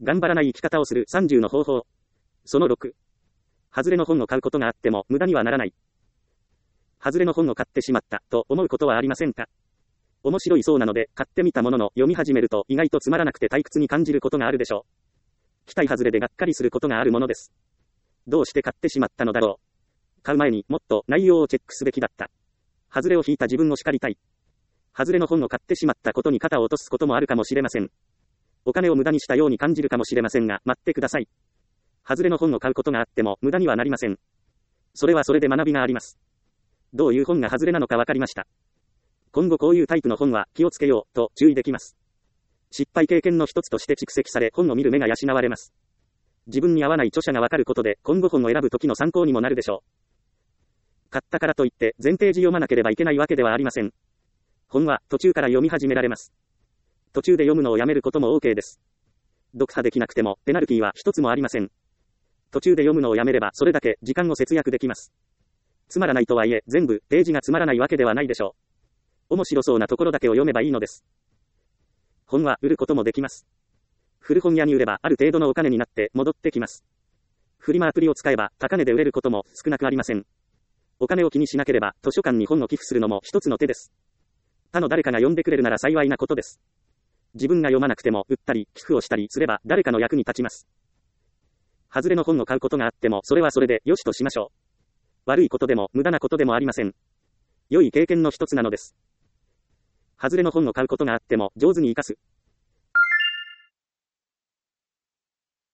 頑張らない生き方をする30の方法。その6。外れの本を買うことがあっても無駄にはならない。外れの本を買ってしまったと思うことはありませんか？面白いそうなので買ってみたものの読み始めると意外とつまらなくて退屈に感じることがあるでしょう。期待外れでがっかりすることがあるものです。どうして買ってしまったのだろう。買う前にもっと内容をチェックすべきだった。外れを引いた自分を叱りたい。外れの本を買ってしまったことに肩を落とすこともあるかもしれません。お金を無駄にしたように感じるかもしれませんが、待ってください。外れの本を買うことがあっても無駄にはなりません。それはそれで学びがあります。どういう本が外れなのか分かりました。今後こういうタイプの本は気をつけようと注意できます。失敗経験の一つとして蓄積され本を見る目が養われます。自分に合わない著者が分かることで今後本を選ぶ時の参考にもなるでしょう。買ったからといって前ページ読まなければいけないわけではありません。本は途中から読み始められます。途中で読むのをやめることも OK です。読破できなくてもペナルティは一つもありません。途中で読むのをやめればそれだけ時間を節約できます。つまらないとはいえ全部ページがつまらないわけではないでしょう。面白そうなところだけを読めばいいのです。本は売ることもできます。古本屋に売ればある程度のお金になって戻ってきます。フリマアプリを使えば高値で売れることも少なくありません。お金を気にしなければ図書館に本を寄付するのも一つの手です。他の誰かが読んでくれるなら幸いなことです。自分が読まなくても売ったり寄付をしたりすれば誰かの役に立ちます。外れの本を買うことがあってもそれはそれで良しとしましょう。悪いことでも無駄なことでもありません。良い経験の一つなのです。外れの本を買うことがあっても上手に活かす。